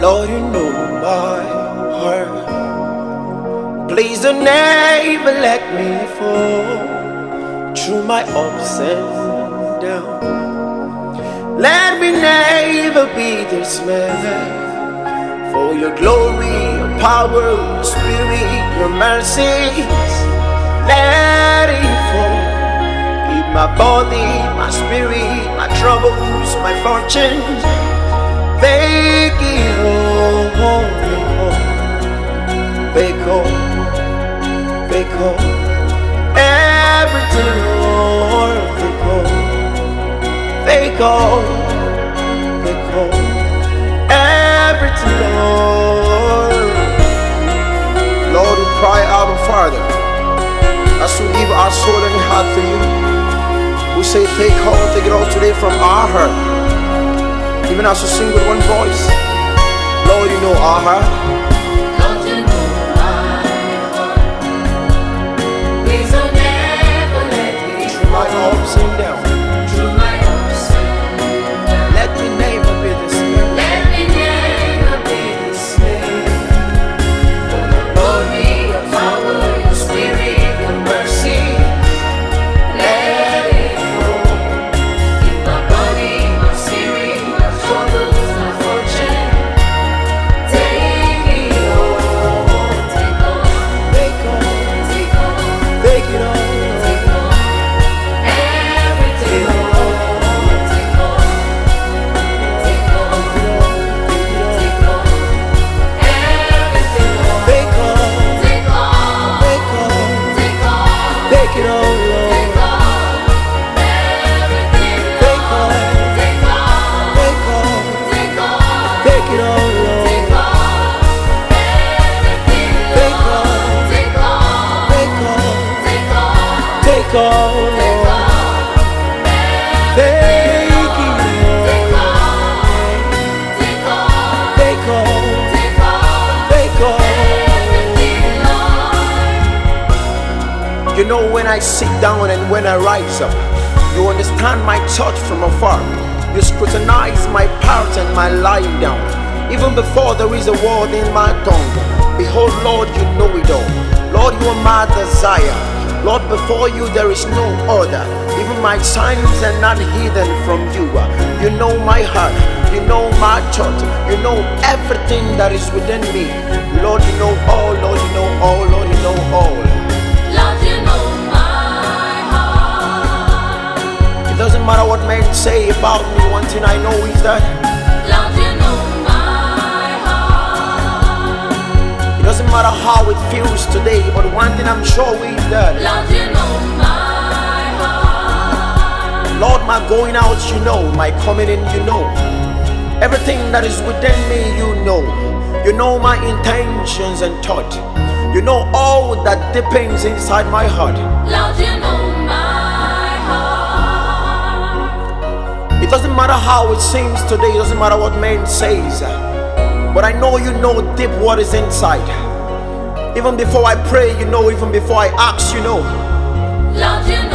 Lord, you know my heart. Please don't never let me fall through my ups and downs. Let me never be dismayed. For your glory, your power, your spirit, your mercies, let it fall. Keep my body, my spirit, my troubles, my fortunes. Take it all, take all, take all, everything, Lord, take all, take all, take all, everything, Lord. Lord, we cry, Abba Father, as we give our soul and heart to you. We say, take it all today from our heart. Even as we sing with one voice, Lord, you know our heart. Lord, you know my heart. Please don't never let me Through my ups and downs, through my ups and downs. let me never be dismayed. Let me never be dismayed. For your glory, your power, your spirit, your mercy, let it flow. Keep my body, my spirit, my troubles, my fortune. Take it all, take all, Take all, take all, take it all, take all, everything, Lord. Take all, take all, take all, everything, Lord. take all, Take all, take all, take all, take it all, Lord. take all, everything, Take all, Lord. Take all, take all, take all, take it all, Lord. take all, everything, Take all, Lord. Take all, take all, take all, take all, take Lord. all, Take it, take Lord. all, take all, Take all, take all, take all. everything, Lord. You know when I sit down and when I rise up, you understand my thought from afar. You scrutinize my part and my lying down. Even before there is a word in my tongue, behold, Lord, you know it all. Lord, you are my desire. Lord, before you there is no other. Even my signs are not hidden from you. You know my heart. You know my thought. You know everything that is within me. Lord, you know all. Lord, you know all. Lord, you know all. Lord, you know my heart. It doesn't matter what men say about me. One thing I know is that Lord, you know my heart. it doesn't matter how it feels today, but one thing I'm sure is that Lord, you know my heart. Lord, my going out, you know, my coming in, you know. Everything that is within me, you know. You know my intentions and thought. You know all that deepens inside my heart. Lord, you know my heart. It doesn't matter how it seems today, it doesn't matter what man says, but I know you know deep what is inside. Even before I pray, you know, even before I ask, you know. Lord, you know